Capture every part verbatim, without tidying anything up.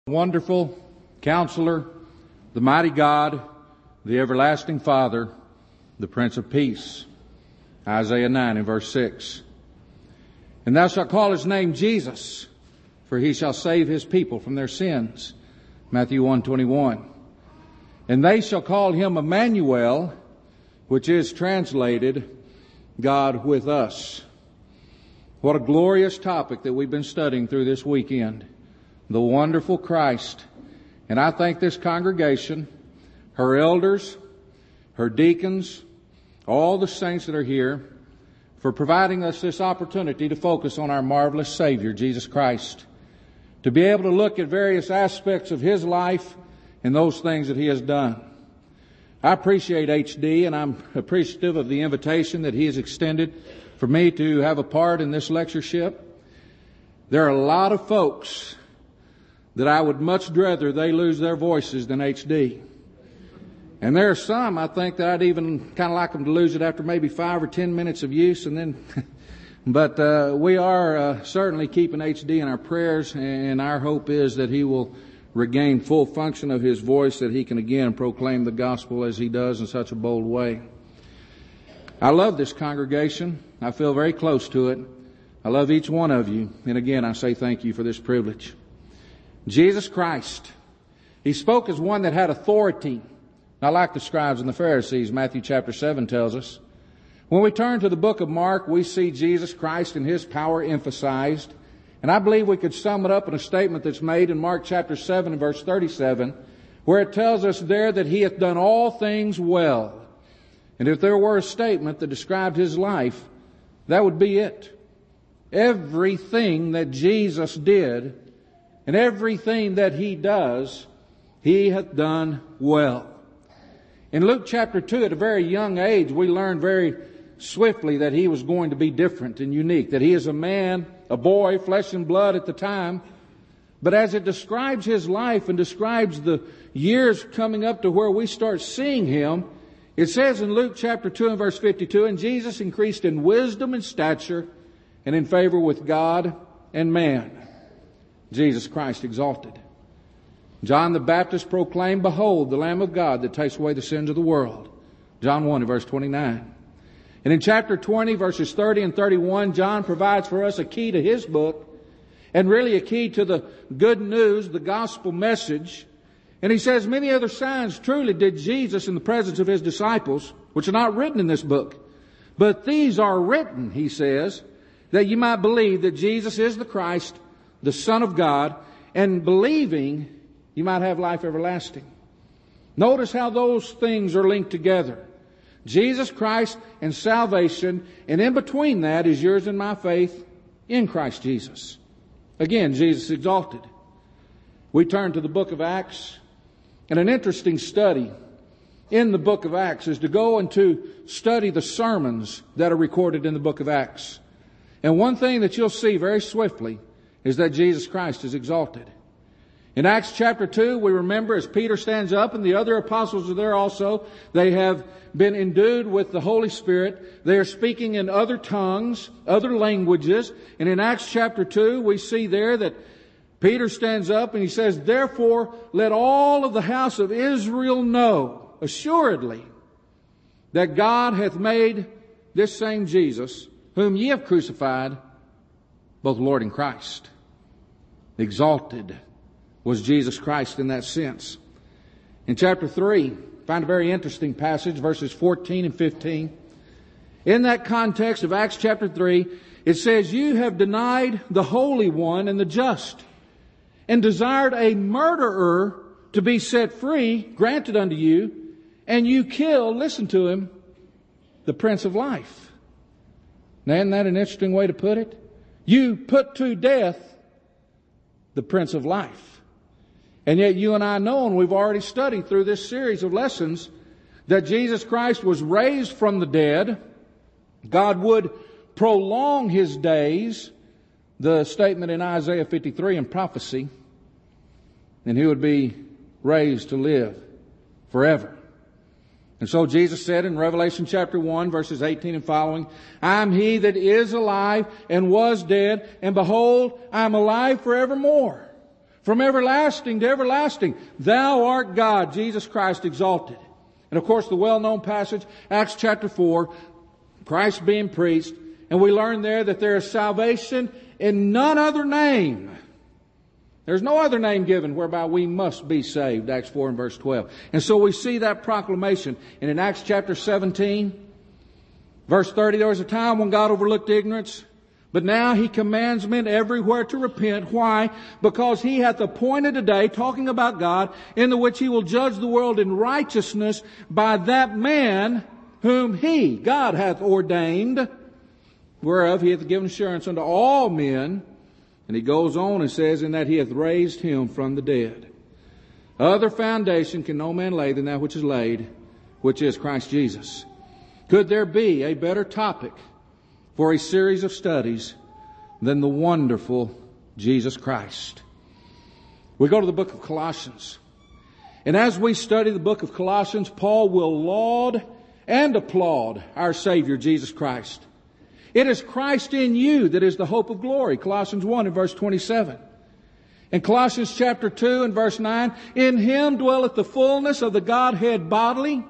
Wonderful Counselor, the mighty God, the everlasting Father, the Prince of Peace. Isaiah nine and verse six. And thou shalt call his name Jesus, for he shall save his people from their sins. Matthew one twenty-one. And they shall call him Emmanuel, which is translated God with us. What a glorious topic that we've been studying through this weekend. The wonderful Christ. And I thank this congregation, her elders, her deacons, all the saints that are here, for providing us this opportunity to focus on our marvelous Savior, Jesus Christ. To be able to look at various aspects of His life and those things that He has done. I appreciate H D, and I'm appreciative of the invitation that he has extended for me to have a part in this lectureship. There are a lot of folks that I would much rather they lose their voices than H D. And there are some, I think, that I'd even kind of like them to lose it after maybe five or ten minutes of use, and then, but uh, we are uh, certainly keeping H D in our prayers, and our hope is that he will regain full function of his voice, that he can again proclaim the gospel as he does in such a bold way. I love this congregation. I feel very close to it. I love each one of you, and again, I say thank you for this privilege. Jesus Christ. He spoke as one that had authority, not like the scribes and the Pharisees, Matthew chapter seven tells us. When we turn to the book of Mark, we see Jesus Christ and His power emphasized. And I believe we could sum it up in a statement that's made in Mark chapter seven and verse thirty-seven, where it tells us there that He hath done all things well. And if there were a statement that described His life, that would be it. Everything that Jesus did and everything that He does, He hath done well. In Luke chapter two, at a very young age, we learn very swiftly that He was going to be different and unique, that He is a man, a boy, flesh and blood at the time. But as it describes His life and describes the years coming up to where we start seeing Him, it says in Luke chapter two and verse fifty-two, and Jesus increased in wisdom and stature and in favor with God and man. Jesus Christ exalted. John the Baptist proclaimed, behold, the Lamb of God that takes away the sins of the world. John one and verse twenty-nine. And in chapter twenty, verses thirty and thirty-one, John provides for us a key to his book, and really a key to the good news, the gospel message. And he says, many other signs truly did Jesus in the presence of His disciples, which are not written in this book. But these are written, he says, that you might believe that Jesus is the Christ, the Son of God, and believing you might have life everlasting. Notice how those things are linked together. Jesus Christ and salvation, and in between that is yours and my faith in Christ Jesus. Again, Jesus exalted. We turn to the book of Acts, and an interesting study in the book of Acts is to go and to study the sermons that are recorded in the book of Acts. And one thing that you'll see very swiftly is that Jesus Christ is exalted. In Acts chapter two, we remember as Peter stands up and the other apostles are there also, they have been endued with the Holy Spirit. They are speaking in other tongues, other languages. And in Acts chapter two, we see there that Peter stands up and he says, therefore, let all of the house of Israel know assuredly that God hath made this same Jesus, whom ye have crucified, both Lord and Christ. Exalted was Jesus Christ in that sense. In chapter three, find a very interesting passage, verses fourteen and fifteen. In that context of Acts chapter three, it says, you have denied the Holy One and the just, and desired a murderer to be set free, granted unto you, and you kill, listen to him, the Prince of Life. Now, isn't that an interesting way to put it? You put to death the Prince of Life. And yet you and I know, and we've already studied through this series of lessons, that Jesus Christ was raised from the dead. God would prolong His days, the statement in Isaiah fifty-three in prophecy, and He would be raised to live forever. And so Jesus said in Revelation chapter one, verses eighteen and following, I am He that is alive and was dead, and behold, I am alive forevermore. From everlasting to everlasting, Thou art God, Jesus Christ exalted. And of course the well-known passage, Acts chapter four, Christ being preached, and we learn there that there is salvation in none other name. There's no other name given whereby we must be saved, Acts four and verse twelve. And so we see that proclamation. And in Acts chapter seventeen, verse thirty, there was a time when God overlooked ignorance, but now He commands men everywhere to repent. Why? Because He hath appointed a day, talking about God, in the which He will judge the world in righteousness by that man whom He, God, hath ordained, whereof He hath given assurance unto all men. And He goes on and says, in that He hath raised Him from the dead. Other foundation can no man lay than that which is laid, which is Christ Jesus. Could there be a better topic for a series of studies than the wonderful Jesus Christ? We go to the book of Colossians. And as we study the book of Colossians, Paul will laud and applaud our Savior, Jesus Christ. It is Christ in you that is the hope of glory. Colossians one and verse twenty-seven. In Colossians chapter two and verse nine, in Him dwelleth the fullness of the Godhead bodily.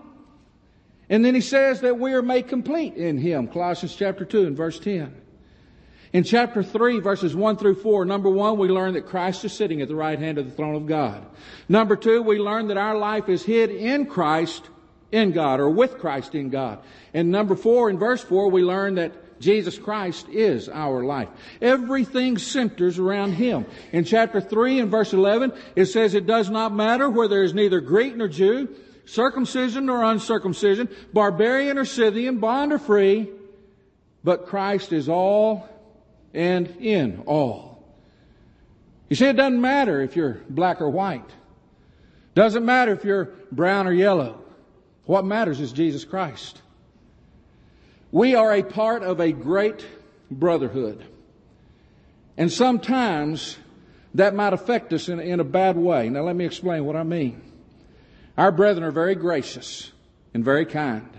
And then he says that we are made complete in Him. Colossians chapter two and verse ten. In chapter three, verses one through four, number one, we learn that Christ is sitting at the right hand of the throne of God. Number two, we learn that our life is hid in Christ in God, or with Christ in God. And number four, in verse four, we learn that Jesus Christ is our life. Everything centers around Him. In chapter three and verse eleven, it says, it does not matter whether there is neither Greek nor Jew, circumcision nor uncircumcision, barbarian or Scythian, bond or free, but Christ is all and in all. You see, it doesn't matter if you're black or white. Doesn't matter if you're brown or yellow. What matters is Jesus Christ. We are a part of a great brotherhood. And sometimes that might affect us in, in a bad way. Now let me explain what I mean. Our brethren are very gracious and very kind.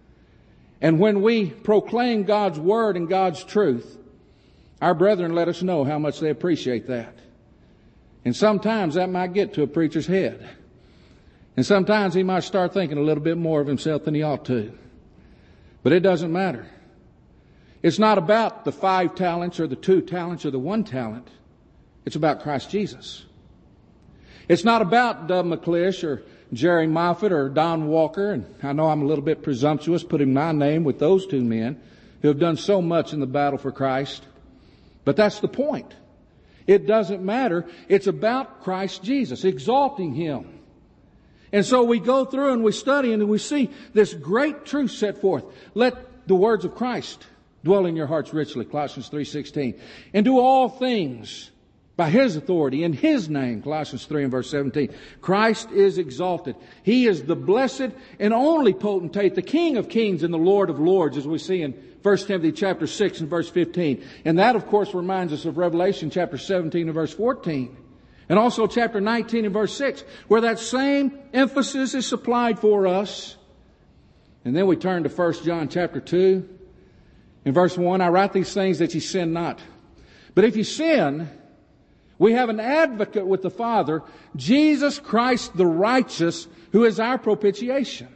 And when we proclaim God's Word and God's truth, our brethren let us know how much they appreciate that. And sometimes that might get to a preacher's head. And sometimes he might start thinking a little bit more of himself than he ought to. But it doesn't matter. It's not about the five talents or the two talents or the one talent. It's about Christ Jesus. It's not about Doug McClish or Jerry Moffitt or Don Walker. And I know I'm a little bit presumptuous putting my name with those two men who have done so much in the battle for Christ. But that's the point. It doesn't matter. It's about Christ Jesus, exalting Him. And so we go through and we study and we see this great truth set forth. Let the words of Christ dwell in your hearts richly, Colossians three sixteen. And do all things by His authority, in His name, Colossians three and verse seventeen. Christ is exalted. He is the blessed and only potentate, the King of kings and the Lord of lords, as we see in First Timothy chapter six and verse fifteen. And that, of course, reminds us of Revelation chapter seventeen and verse fourteen. And also chapter nineteen and verse six, where that same emphasis is supplied for us. And then we turn to First John chapter two. In verse one, I write these things that ye sin not. But if you sin, we have an advocate with the Father, Jesus Christ the righteous, who is our propitiation.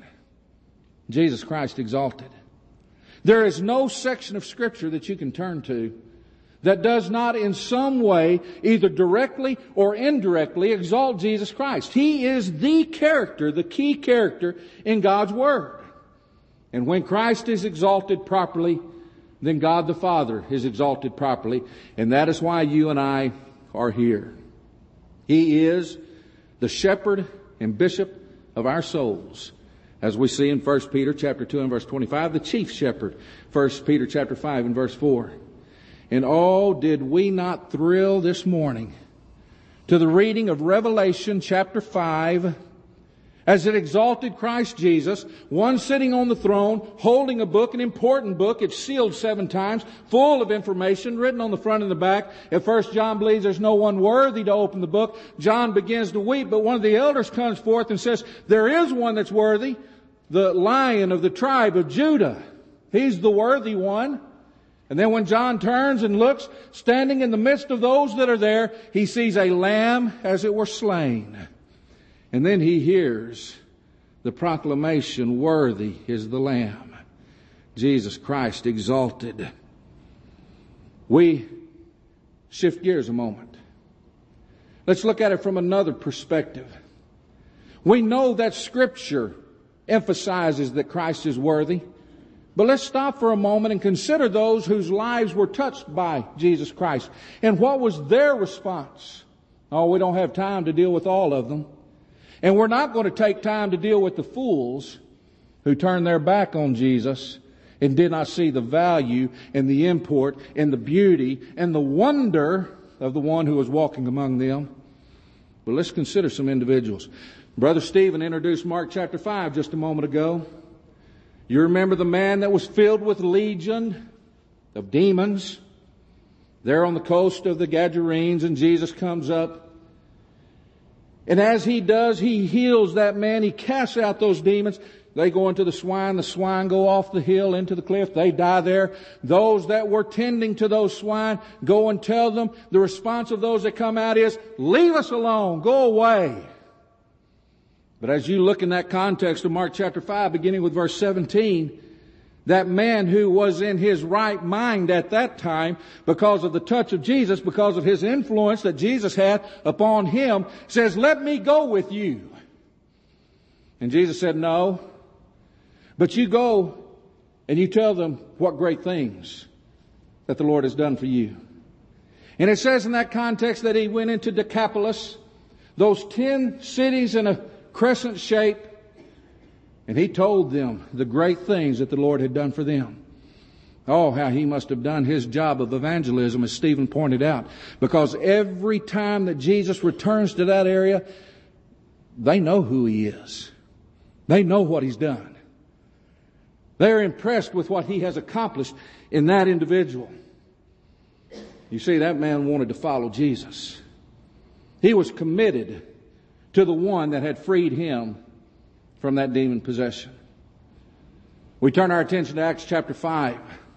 Jesus Christ exalted. There is no section of Scripture that you can turn to that does not in some way, either directly or indirectly, exalt Jesus Christ. He is the character, the key character in God's Word. And when Christ is exalted properly, then God the Father is exalted properly. And that is why you and I are here. He is the shepherd and bishop of our souls. As we see in First Peter chapter two and verse twenty-five, the chief shepherd. First Peter chapter five and verse four. And oh, did we not thrill this morning to the reading of Revelation chapter five, as it exalted Christ Jesus, one sitting on the throne, holding a book, an important book. It's sealed seven times, full of information, written on the front and the back. At first, John believes there's no one worthy to open the book. John begins to weep, but one of the elders comes forth and says, there is one that's worthy, the Lion of the tribe of Judah. He's the worthy one. And then when John turns and looks, standing in the midst of those that are there, he sees a lamb as it were slain. And then he hears the proclamation, worthy is the Lamb, Jesus Christ exalted. We shift gears a moment. Let's look at it from another perspective. We know that Scripture emphasizes that Christ is worthy. But let's stop for a moment and consider those whose lives were touched by Jesus Christ. And what was their response? Oh, we don't have time to deal with all of them. And we're not going to take time to deal with the fools who turned their back on Jesus and did not see the value and the import and the beauty and the wonder of the one who was walking among them. But let's consider some individuals. Brother Stephen introduced Mark chapter five just a moment ago. You remember the man that was filled with legion of demons there on the coast of the Gadarenes, and Jesus comes up. And as he does, he heals that man. He casts out those demons. They go into the swine. The swine go off the hill into the cliff. They die there. Those that were tending to those swine go and tell them. The response of those that come out is, leave us alone. Go away. But as you look in that context of Mark chapter five, beginning with verse seventeen, that man who was in his right mind at that time, because of the touch of Jesus, because of his influence that Jesus had upon him, says, let me go with you. And Jesus said, no. But you go and you tell them what great things that the Lord has done for you. And it says in that context that he went into Decapolis, those ten cities in a crescent shape, and he told them the great things that the Lord had done for them. Oh, how he must have done his job of evangelism, as Stephen pointed out. Because every time that Jesus returns to that area, they know who he is. They know what he's done. They're impressed with what he has accomplished in that individual. You see, that man wanted to follow Jesus. He was committed to the one that had freed him from that demon possession. We turn our attention to Acts chapter five.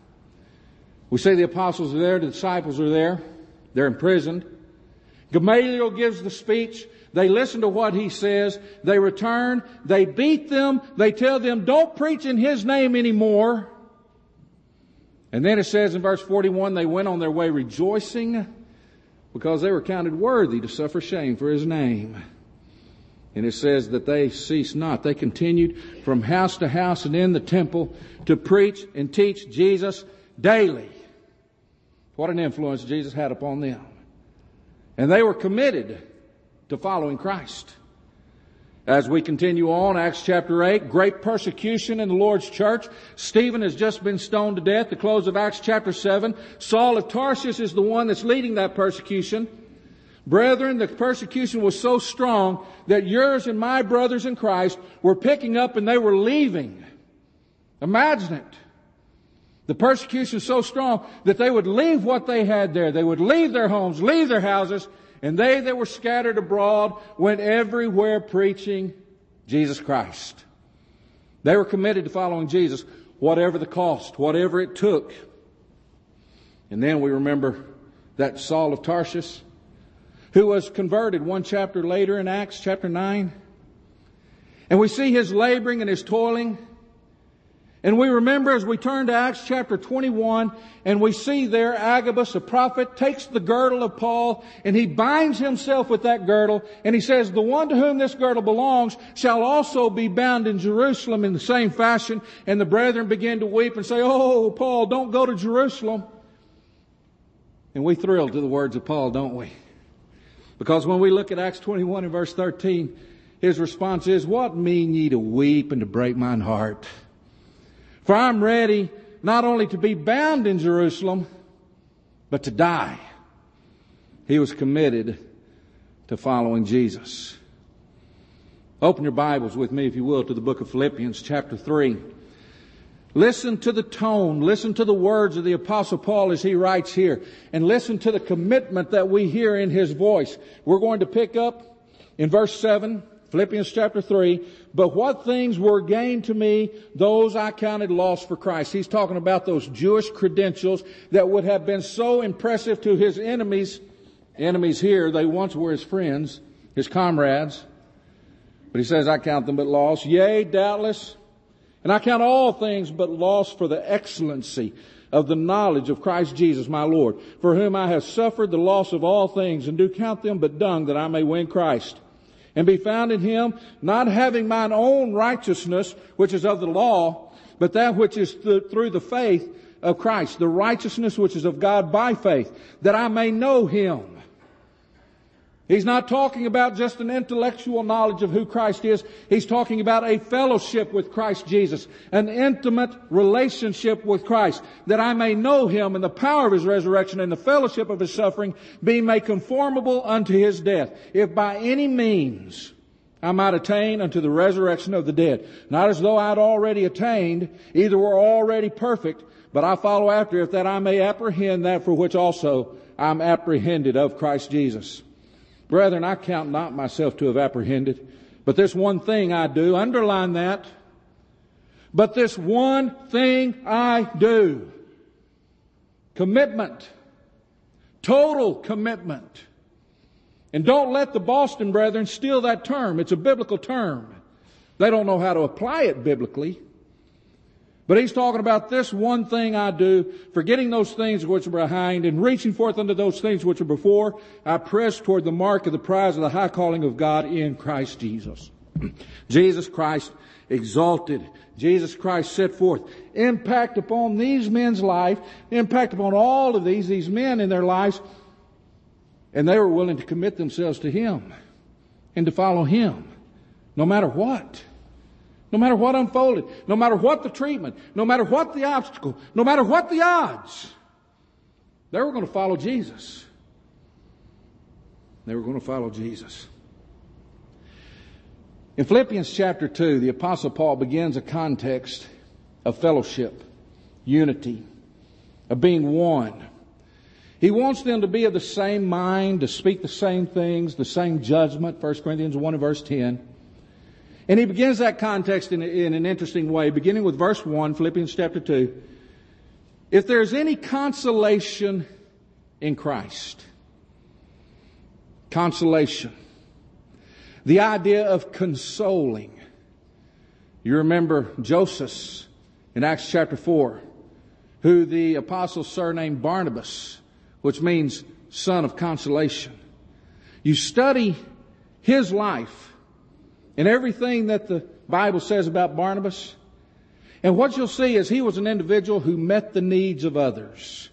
We say the apostles are there, the disciples are there. They're imprisoned. Gamaliel gives the speech. They listen to what he says. They return. They beat them. They tell them, don't preach in his name anymore. And then it says in verse forty-one, they went on their way rejoicing because they were counted worthy to suffer shame for his name. And it says that they ceased not. They continued from house to house and in the temple to preach and teach Jesus daily. What an influence Jesus had upon them. And they were committed to following Christ. As we continue on, Acts chapter eight, great persecution in the Lord's church. Stephen has just been stoned to death. The close of Acts chapter seven. Saul of Tarsus is the one that's leading that persecution. Brethren, the persecution was so strong that yours and my brothers in Christ were picking up and they were leaving. Imagine it. The persecution is so strong that they would leave what they had there. They would leave their homes, leave their houses, and they that were scattered abroad went everywhere preaching Jesus Christ. They were committed to following Jesus, whatever the cost, whatever it took. And then we remember that Saul of Tarsus, who was converted one chapter later in Acts chapter nine. And we see his laboring and his toiling. And we remember as we turn to Acts chapter twenty-one, and we see there Agabus, a prophet, takes the girdle of Paul, and he binds himself with that girdle, and he says, the one to whom this girdle belongs shall also be bound in Jerusalem in the same fashion. And the brethren begin to weep and say, oh, Paul, don't go to Jerusalem. And we thrill to the words of Paul, don't we? Because when we look at Acts twenty-one and verse thirteen, his response is, what mean ye to weep and to break mine heart? For I'm ready not only to be bound in Jerusalem, but to die. He was committed to following Jesus. Open your Bibles with me, if you will, to the book of Philippians chapter three. Listen to the tone, listen to the words of the Apostle Paul as he writes here, and listen to the commitment that we hear in his voice. We're going to pick up in verse seven, Philippians chapter three, but what things were gained to me, those I counted loss for Christ. He's talking about those Jewish credentials that would have been so impressive to his enemies. Enemies here, they once were his friends, his comrades. But he says, I count them but loss. Yea, doubtless. And I count all things but loss for the excellency of the knowledge of Christ Jesus my Lord, for whom I have suffered the loss of all things, and do count them but dung, that I may win Christ, and be found in him, not having mine own righteousness, which is of the law, but that which is th- through the faith of Christ, the righteousness which is of God by faith, that I may know him. He's not talking about just an intellectual knowledge of who Christ is. He's talking about a fellowship with Christ Jesus, an intimate relationship with Christ, that I may know him and the power of his resurrection and the fellowship of his suffering, being made conformable unto his death, if by any means I might attain unto the resurrection of the dead. Not as though I had already attained, either were already perfect, but I follow after, if that I may apprehend that for which also I am apprehended of Christ Jesus. Brethren, I count not myself to have apprehended, but this one thing I do, underline that, but this one thing I do. Commitment. Total commitment. And don't let the Boston brethren steal that term. It's a biblical term. They don't know how to apply it biblically. But he's talking about this one thing I do, forgetting those things which are behind and reaching forth unto those things which are before, I press toward the mark of the prize of the high calling of God in Christ Jesus. Jesus Christ exalted. Jesus Christ set forth. Impact upon these men's life, impact upon all of these, these men in their lives, and they were willing to commit themselves to him and to follow him, no matter what. No matter what unfolded, no matter what the treatment, no matter what the obstacle, no matter what the odds, they were going to follow Jesus. They were going to follow Jesus. In Philippians chapter two, the Apostle Paul begins a context of fellowship, unity, of being one. He wants them to be of the same mind, to speak the same things, the same judgment, First Corinthians one and verse ten. And he begins that context in, in an interesting way, beginning with verse one, Philippians chapter two. If there's any consolation in Christ, consolation, the idea of consoling. You remember Joseph in Acts chapter four, who the apostle surnamed Barnabas, which means son of consolation. You study his life and everything that the Bible says about Barnabas, and what you'll see is he was an individual who met the needs of others.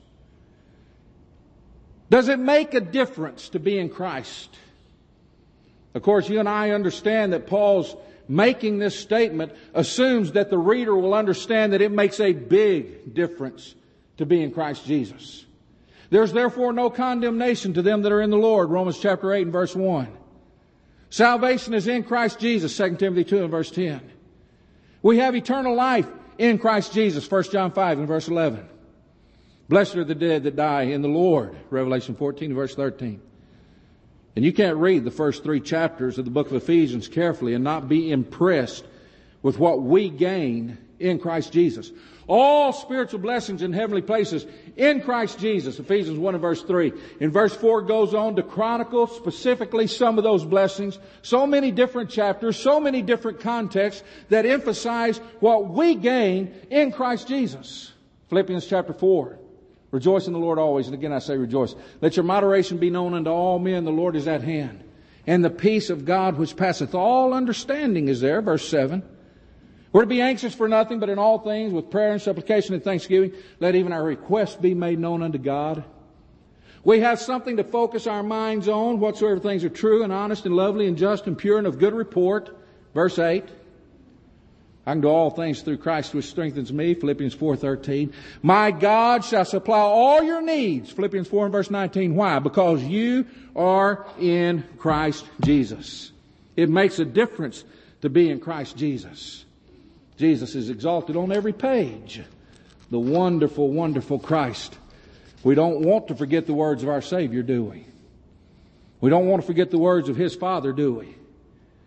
Does it make a difference to be in Christ? Of course, you and I understand that Paul's making this statement assumes that the reader will understand that it makes a big difference to be in Christ Jesus. There's therefore no condemnation to them that are in the Lord, Romans chapter eight and verse one. Salvation is in Christ Jesus, Second Timothy two and verse ten. We have eternal life in Christ Jesus, First John five and verse eleven. Blessed are the dead that die in the Lord, Revelation fourteen and verse thirteen. And you can't read the first three chapters of the book of Ephesians carefully and not be impressed with what we gain in Christ Jesus. All spiritual blessings in heavenly places in Christ Jesus, Ephesians one and verse three. In verse four goes on to chronicle specifically some of those blessings. So many different chapters, so many different contexts that emphasize what we gain in Christ Jesus. Philippians chapter four. Rejoice in the Lord always. And again I say rejoice. Let your moderation be known unto all men. The Lord is at hand. And the peace of God which passeth all understanding is there, verse seven. We're to be anxious for nothing, but in all things, with prayer and supplication and thanksgiving, let even our requests be made known unto God. We have something to focus our minds on, whatsoever things are true and honest and lovely and just and pure and of good report. Verse eight. I can do all things through Christ which strengthens me, Philippians four thirteen. My God shall supply all your needs, Philippians four and verse nineteen. Why? Because you are in Christ Jesus. It makes a difference to be in Christ Jesus. Jesus is exalted on every page. The wonderful, wonderful Christ. We don't want to forget the words of our Savior, do we? We don't want to forget the words of His Father, do we?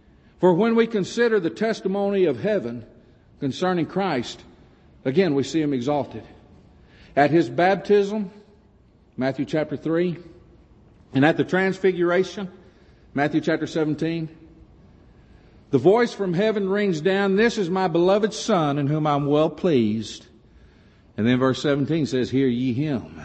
For when we consider the testimony of heaven concerning Christ, again we see Him exalted. At His baptism, Matthew chapter three, and at the transfiguration, Matthew chapter seventeen, the voice from heaven rings down, "This is my beloved Son, in whom I'm well pleased." And then verse seventeen says, "Hear ye Him."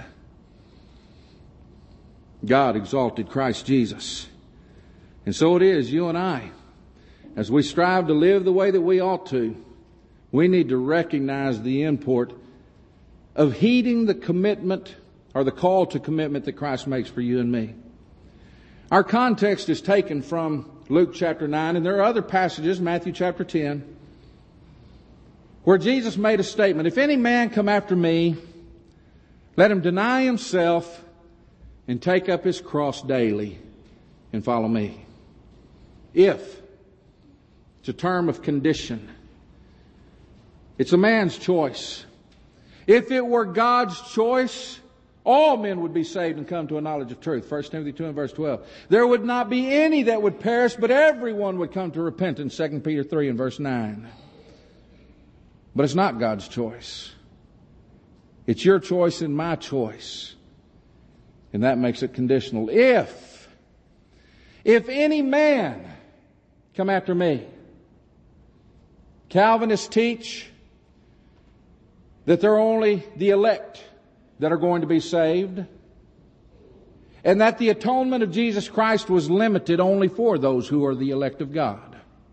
God exalted Christ Jesus. And so it is, you and I, as we strive to live the way that we ought to, we need to recognize the import of heeding the commitment or the call to commitment that Christ makes for you and me. Our context is taken from Luke chapter nine, and there are other passages, Matthew chapter ten, where Jesus made a statement, "If any man come after me, let him deny himself and take up his cross daily and follow me." If. It's a term of condition. It's a man's choice. If it were God's choice, all men would be saved and come to a knowledge of truth. First Timothy two and verse twelve. There would not be any that would perish, but everyone would come to repentance. Second Peter three and verse nine. But it's not God's choice. It's your choice and my choice. And that makes it conditional. If, if any man come after me. Calvinists teach that they're only the elect that are going to be saved, and that the atonement of Jesus Christ was limited only for those who are the elect of God.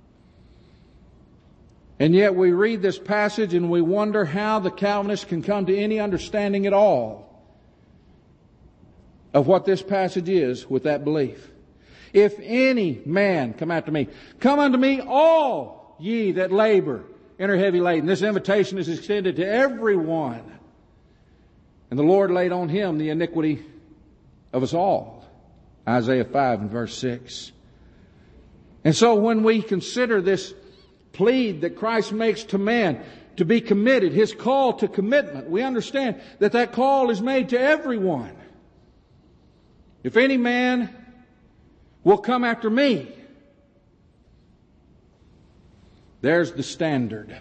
And yet we read this passage and we wonder how the Calvinists can come to any understanding at all of what this passage is with that belief. If any man come after me, come unto me all ye that labor and are heavy laden. This invitation is extended to everyone. And the Lord laid on Him the iniquity of us all. Isaiah five and verse six. And so when we consider this plead that Christ makes to man to be committed, His call to commitment, we understand that that call is made to everyone. If any man will come after me, there's the standard.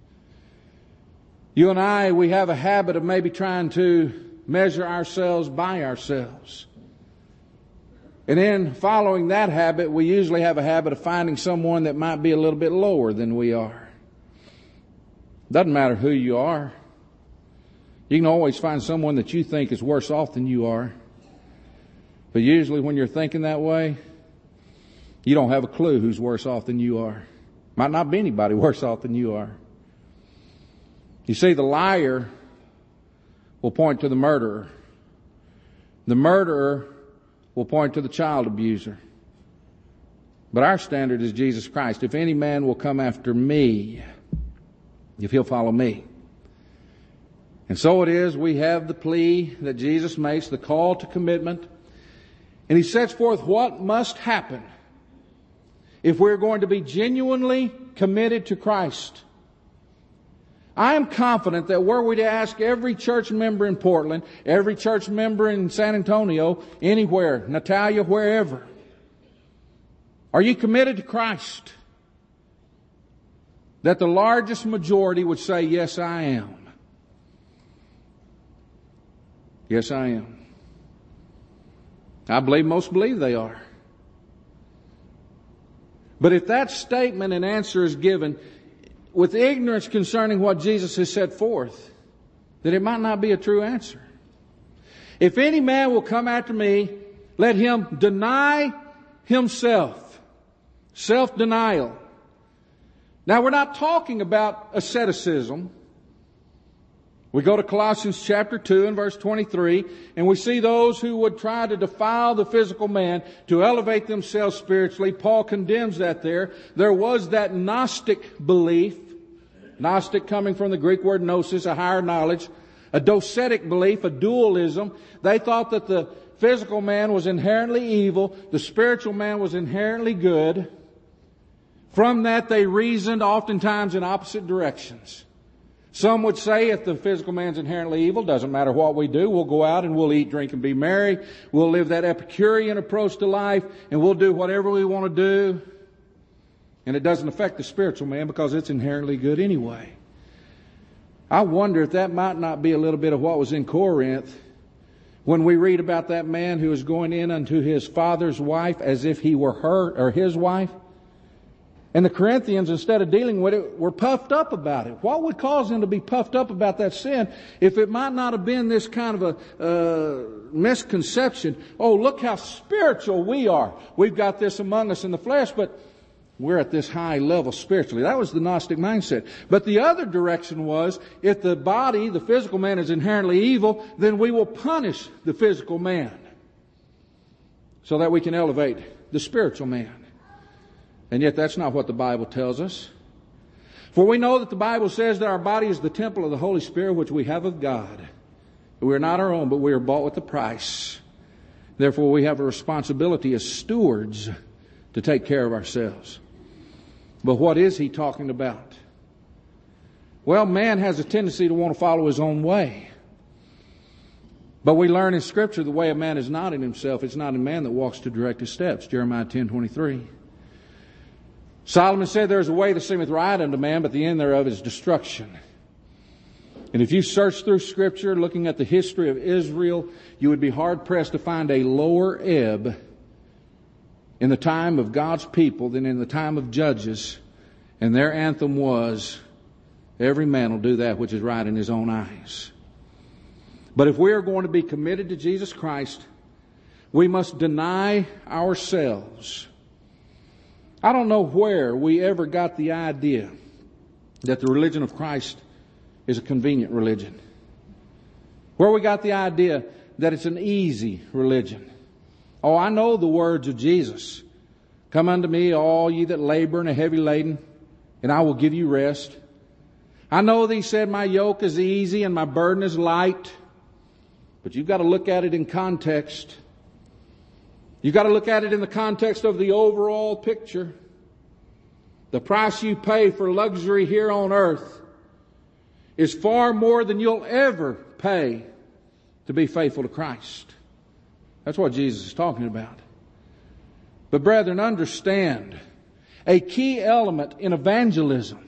You and I, we have a habit of maybe trying to measure ourselves by ourselves. And in following that habit, we usually have a habit of finding someone that might be a little bit lower than we are. Doesn't matter who you are. You can always find someone that you think is worse off than you are. But usually when you're thinking that way, you don't have a clue who's worse off than you are. Might not be anybody worse off than you are. You see, the liar will point to the murderer. The murderer will point to the child abuser. But our standard is Jesus Christ. If any man will come after me, if he'll follow me. And so it is, we have the plea that Jesus makes, the call to commitment. And He sets forth what must happen if we're going to be genuinely committed to Christ. I am confident that were we to ask every church member in Portland, every church member in San Antonio, anywhere, Natalia, wherever, are you committed to Christ? That the largest majority would say, yes, I am. Yes, I am. I believe most believe they are. But if that statement and answer is given with ignorance concerning what Jesus has set forth, then it might not be a true answer. If any man will come after me, let him deny himself. Self-denial. Now, we're not talking about asceticism. We go to Colossians chapter two and verse twenty-three, and we see those who would try to defile the physical man to elevate themselves spiritually. Paul condemns that there. There was that Gnostic belief, Gnostic coming from the Greek word gnosis, a higher knowledge, a docetic belief, a dualism. They thought that the physical man was inherently evil, the spiritual man was inherently good. From that they reasoned oftentimes in opposite directions. Some would say if the physical man's inherently evil, doesn't matter what we do, we'll go out and we'll eat, drink, and be merry. We'll live that Epicurean approach to life, and we'll do whatever we want to do. And it doesn't affect the spiritual man because it's inherently good anyway. I wonder if that might not be a little bit of what was in Corinth when we read about that man who was going in unto his father's wife as if he were her or his wife. And the Corinthians, instead of dealing with it, were puffed up about it. What would cause them to be puffed up about that sin if it might not have been this kind of a uh, misconception? Oh, look how spiritual we are. We've got this among us in the flesh, but we're at this high level spiritually. That was the Gnostic mindset. But the other direction was, if the body, the physical man, is inherently evil, then we will punish the physical man so that we can elevate the spiritual man. And yet that's not what the Bible tells us. For we know that the Bible says that our body is the temple of the Holy Spirit which we have of God. We are not our own, but we are bought with a price. Therefore we have a responsibility as stewards to take care of ourselves. But what is he talking about? Well, man has a tendency to want to follow his own way. But we learn in Scripture the way of man is not in himself. It's not in man that walks to direct his steps. Jeremiah ten twenty-three. Solomon said, there is a way that seemeth right unto man, but the end thereof is destruction. And if you search through Scripture, looking at the history of Israel, you would be hard-pressed to find a lower ebb in the time of God's people than in the time of Judges. And their anthem was, every man will do that which is right in his own eyes. But if we are going to be committed to Jesus Christ, we must deny ourselves. I don't know where we ever got the idea that the religion of Christ is a convenient religion. Where we got the idea that it's an easy religion. Oh, I know the words of Jesus. Come unto me, all ye that labor and are heavy laden, and I will give you rest. I know that he said, my yoke is easy and my burden is light. But you've got to look at it in context. You've got to look at it in the context of the overall picture. The price you pay for luxury here on earth is far more than you'll ever pay to be faithful to Christ. That's what Jesus is talking about. But brethren, understand, a key element in evangelism,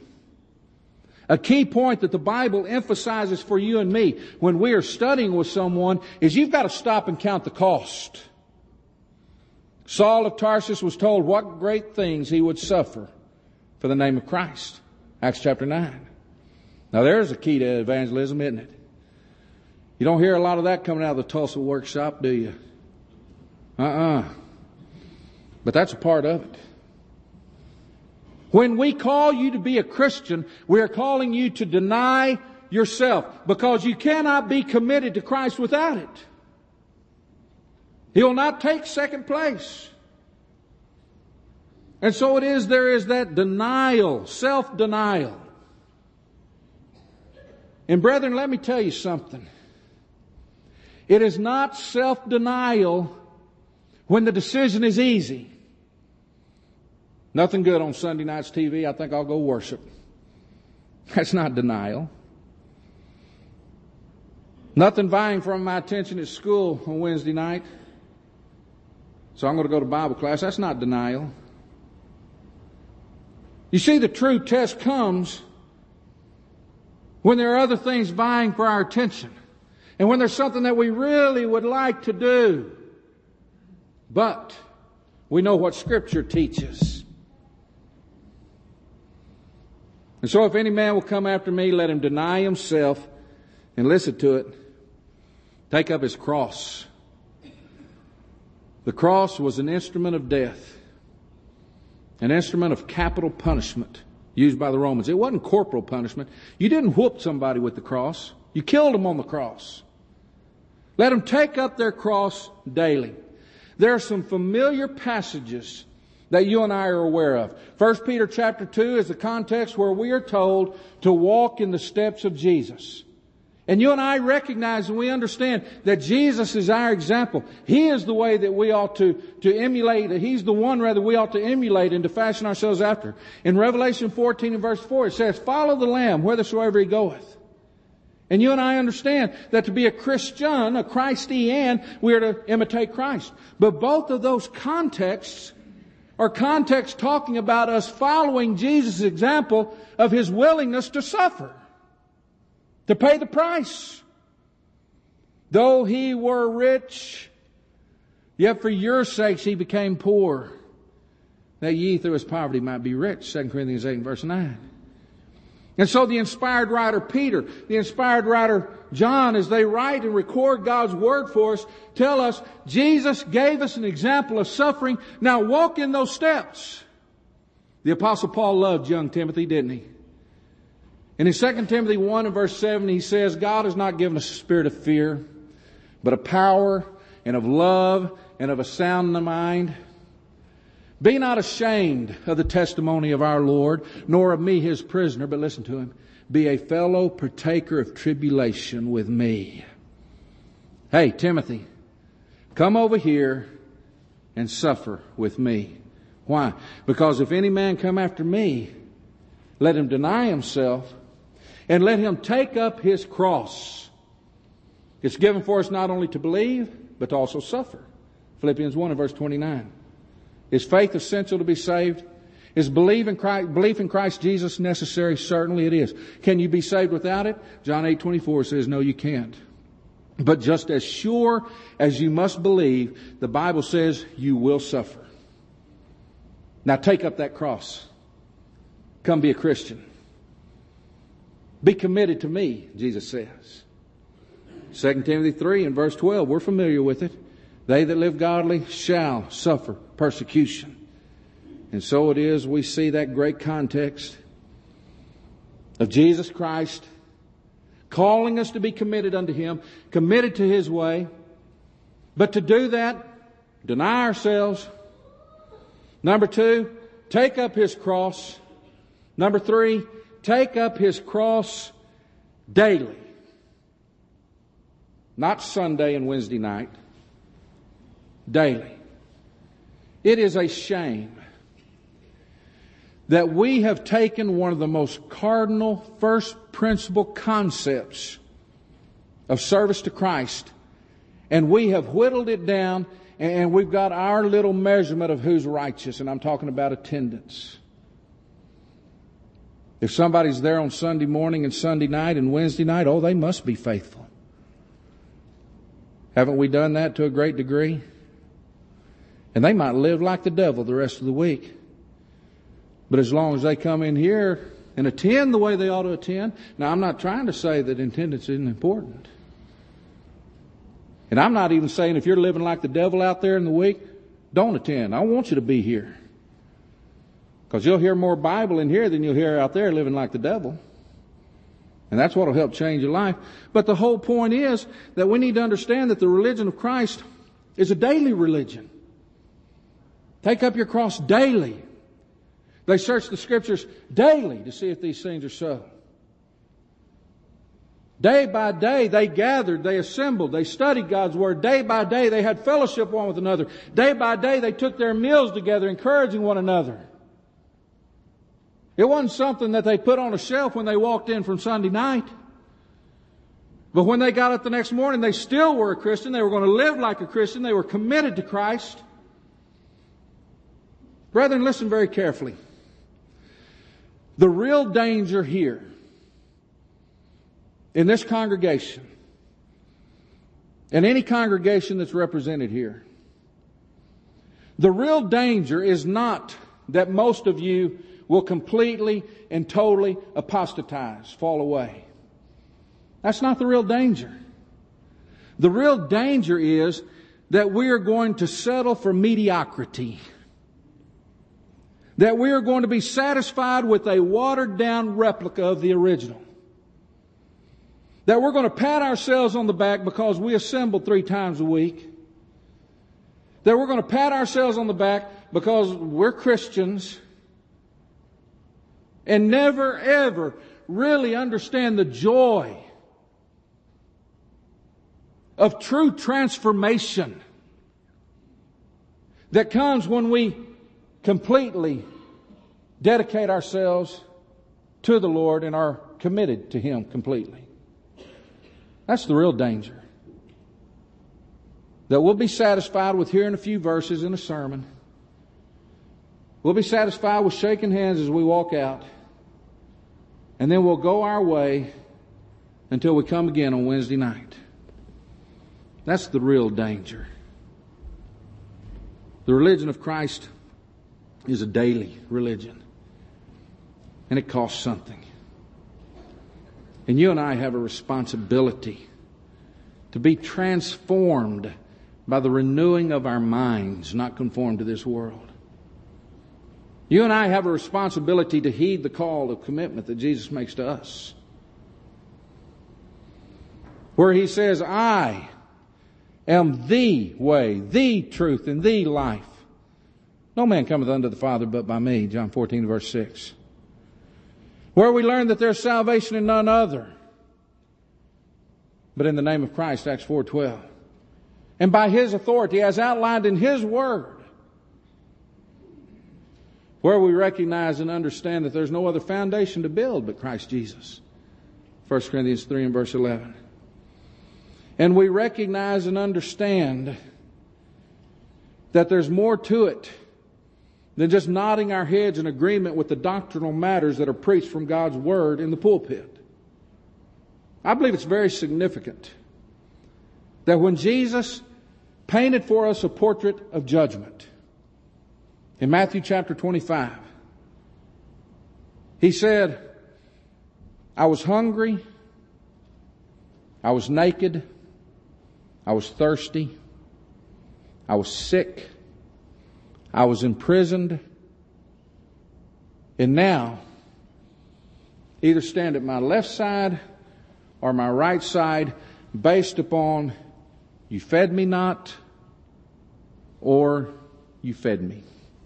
a key point that the Bible emphasizes for you and me when we are studying with someone is you've got to stop and count the cost. Saul of Tarsus was told what great things he would suffer for the name of Christ. Acts chapter nine. Now there's a key to evangelism, isn't it? You don't hear a lot of that coming out of the Tulsa workshop, do you? Uh-uh. But that's a part of it. When we call you to be a Christian, we are calling you to deny yourself because you cannot be committed to Christ without it. He'll not take second place. And so it is, there is that denial, self-denial. And brethren, let me tell you something. It is not self-denial when the decision is easy. Nothing good on Sunday night's T V. I think I'll go worship. That's not denial. Nothing vying for my attention at school on Wednesday night. So I'm going to go to Bible class. That's not denial. You see, the true test comes when there are other things vying for our attention. And when there's something that we really would like to do. But we know what Scripture teaches. And so if any man will come after me, let him deny himself and listen to it. Take up his cross. The cross was an instrument of death. An instrument of capital punishment used by the Romans. It wasn't corporal punishment. You didn't whoop somebody with the cross. You killed them on the cross. Let them take up their cross daily. There are some familiar passages that you and I are aware of. First Peter chapter two is the context where we are told to walk in the steps of Jesus. And you and I recognize and we understand that Jesus is our example. He is the way that we ought to, to emulate. He's the one, rather, we ought to emulate and to fashion ourselves after. In Revelation fourteen and verse four, it says, follow the Lamb whithersoever he goeth. And you and I understand that to be a Christian, a Christian, we are to imitate Christ. But both of those contexts are contexts talking about us following Jesus' example of His willingness to suffer, to pay the price. Though He were rich, yet for your sakes He became poor, that ye through His poverty might be rich. Second Corinthians eight and verse nine. And so the inspired writer Peter, the inspired writer John, as they write and record God's Word for us, tell us Jesus gave us an example of suffering. Now walk in those steps. The Apostle Paul loved young Timothy, didn't he? And in Second Timothy one and verse seven, he says, God has not given us a spirit of fear, but of power and of love and of a sound mind. Be not ashamed of the testimony of our Lord, nor of me His prisoner, but listen to him. Be a fellow partaker of tribulation with me. Hey, Timothy, come over here and suffer with me. Why? Because if any man come after me, let him deny himself and let him take up his cross. It's given for us not only to believe, but to also suffer. Philippians one and verse twenty-nine. Is faith essential to be saved? Is belief in Christ, belief in Christ Jesus necessary? Certainly it is. Can you be saved without it? John eight twenty-four says, no, you can't. But just as sure as you must believe, the Bible says you will suffer. Now take up that cross. Come be a Christian. Be committed to me, Jesus says. Second Timothy three and verse twelve, we're familiar with it. They that live godly shall suffer persecution. And so it is, we see that great context of Jesus Christ calling us to be committed unto Him, committed to His way. But to do that, deny ourselves. Number two, take up His cross. Number three, take up His cross daily. Not Sunday and Wednesday night. Daily. It is a shame that we have taken one of the most cardinal, first principle concepts of service to Christ, and we have whittled it down, and we've got our little measurement of who's righteous, and I'm talking about attendance. If somebody's there on Sunday morning and Sunday night and Wednesday night, oh, they must be faithful. Haven't we done that to a great degree? And they might live like the devil the rest of the week. But as long as they come in here and attend the way they ought to attend. Now, I'm not trying to say that attendance isn't important. And I'm not even saying if you're living like the devil out there in the week, don't attend. I want you to be here. Because you'll hear more Bible in here than you'll hear out there living like the devil. And that's what will help change your life. But the whole point is that we need to understand that the religion of Christ is a daily religion. Take up your cross daily. They search the Scriptures daily to see if these things are so. Day by day they gathered, they assembled, they studied God's Word. Day by day they had fellowship one with another. Day by day they took their meals together, encouraging one another. It wasn't something that they put on a shelf when they walked in from Sunday night. But when they got up the next morning, they still were a Christian. They were going to live like a Christian. They were committed to Christ. Brethren, listen very carefully. The real danger here in this congregation, and any congregation that's represented here, the real danger is not that most of you will completely and totally apostatize, fall away. That's not the real danger. The real danger is that we are going to settle for mediocrity. That we are going to be satisfied with a watered down replica of the original. That we're going to pat ourselves on the back because we assemble three times a week. That we're going to pat ourselves on the back because we're Christians. And never ever really understand the joy of true transformation that comes when we completely dedicate ourselves to the Lord and are committed to Him completely. That's the real danger. That we'll be satisfied with hearing a few verses in a sermon. We'll be satisfied with shaking hands as we walk out. And then we'll go our way until we come again on Wednesday night. That's the real danger. The religion of Christ is a daily religion. And it costs something. And you and I have a responsibility to be transformed by the renewing of our minds, not conformed to this world. You and I have a responsibility to heed the call of commitment that Jesus makes to us. Where He says, I am the way, the truth, and the life. No man cometh unto the Father but by me, John fourteen, verse six. Where we learn that there's salvation in none other but in the name of Christ, Acts four twelve. And by His authority, as outlined in His Word. Where we recognize and understand that there's no other foundation to build but Christ Jesus. First Corinthians three and verse eleven. And we recognize and understand that there's more to it than just nodding our heads in agreement with the doctrinal matters that are preached from God's Word in the pulpit. I believe it's very significant that when Jesus painted for us a portrait of judgment, in Matthew chapter twenty-five, He said, I was hungry, I was naked, I was thirsty, I was sick, I was imprisoned, and now either stand at my left side or my right side based upon you fed me not or you fed me.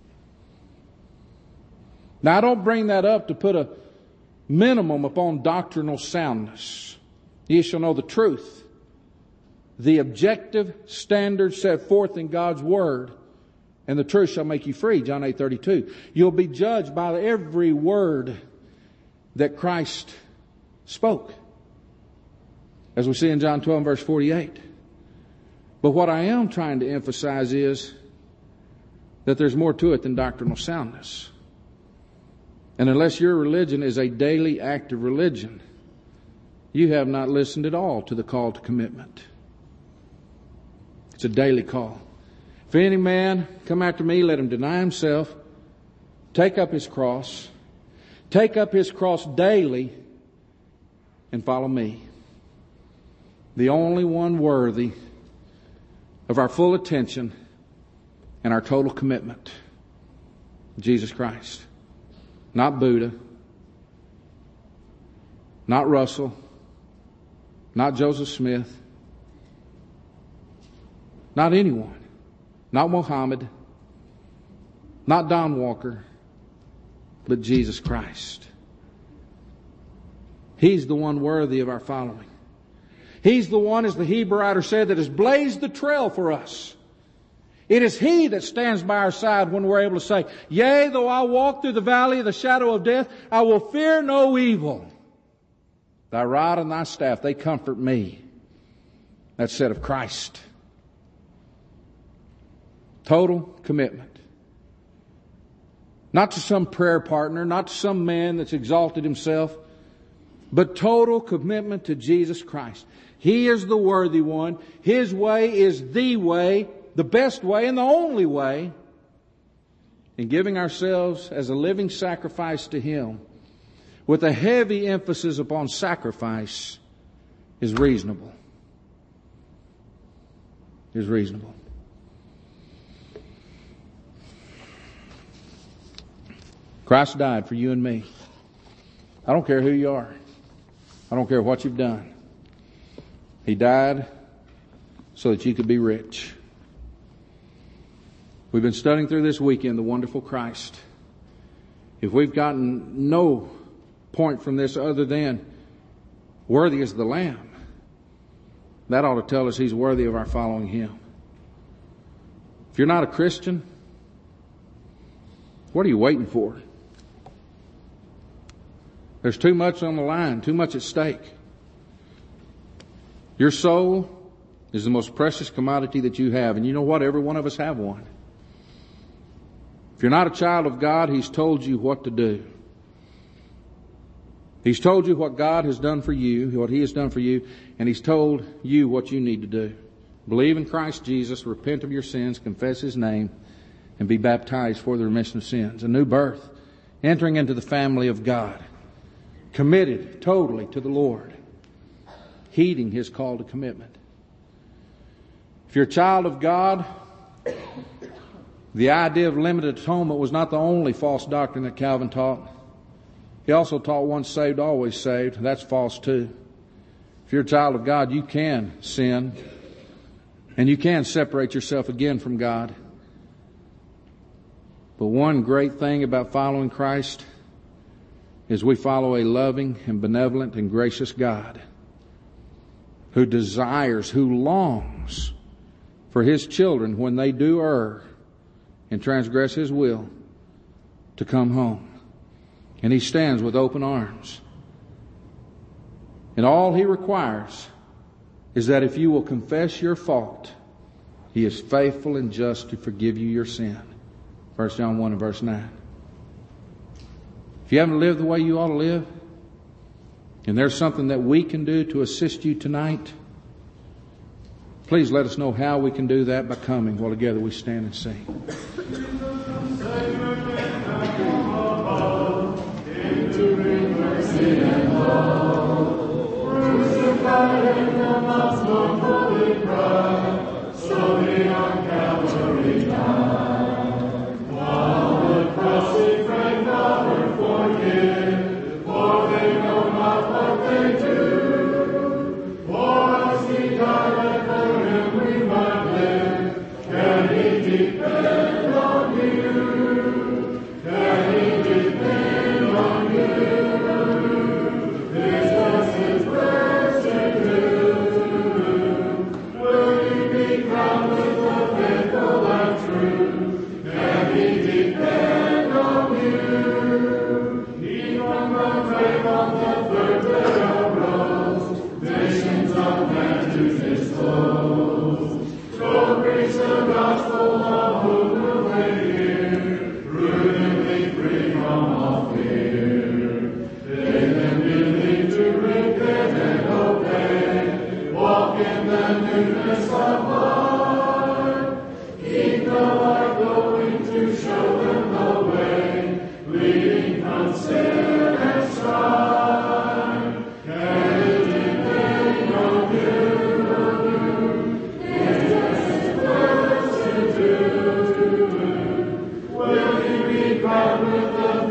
Now, I don't bring that up to put a minimum upon doctrinal soundness. Ye shall know the truth. The objective standard set forth in God's Word, and the truth shall make you free, John eight thirty-two. You'll be judged by every word that Christ spoke, as we see in John twelve, verse forty-eight. But what I am trying to emphasize is that there's more to it than doctrinal soundness. And unless your religion is a daily active religion, you have not listened at all to the call to commitment. It's a daily call. If any man come after me, let him deny himself, take up his cross, take up his cross daily, and follow me. The only one worthy of our full attention and our total commitment, Jesus Christ. Not Buddha, not Russell, not Joseph Smith, not anyone, not Mohammed, not Don Walker, but Jesus Christ. He's the one worthy of our following. He's the one, as the Hebrew writer said, that has blazed the trail for us. It is He that stands by our side when we're able to say, yea, though I walk through the valley of the shadow of death, I will fear no evil. Thy rod and thy staff, they comfort me. That's said of Christ. Total commitment. Not to some prayer partner, not to some man that's exalted himself, but total commitment to Jesus Christ. He is the worthy one. His way is the way, the best way, and the only way. In giving ourselves as a living sacrifice to Him, with a heavy emphasis upon sacrifice, is reasonable. Is reasonable. Christ died for you and me. I don't care who you are. I don't care what you've done. He died so that you could be rich. We've been studying through this weekend the wonderful Christ. If we've gotten no point from this other than worthy is the Lamb, that ought to tell us He's worthy of our following Him. If you're not a Christian, what are you waiting for? There's too much on the line, too much at stake. Your soul is the most precious commodity that you have. And you know what? Every one of us have one. If you're not a child of God, He's told you what to do. He's told you what God has done for you, what He has done for you, and He's told you what you need to do. Believe in Christ Jesus, repent of your sins, confess His name, and be baptized for the remission of sins. A new birth, entering into the family of God, committed totally to the Lord, heeding His call to commitment. If you're a child of God, the idea of limited atonement was not the only false doctrine that Calvin taught. He also taught once saved, always saved. That's false too. If you're a child of God, you can sin, and you can separate yourself again from God. But one great thing about following Christ is we follow a loving and benevolent and gracious God who desires, who longs for His children when they do err and transgress His will to come home. And He stands with open arms. And all He requires is that if you will confess your fault, He is faithful and just to forgive you your sin. First John one and verse nine. If you haven't lived the way you ought to live, and there's something that we can do to assist you tonight, please let us know how we can do that by coming while together we stand and sing. Will He be crowned with the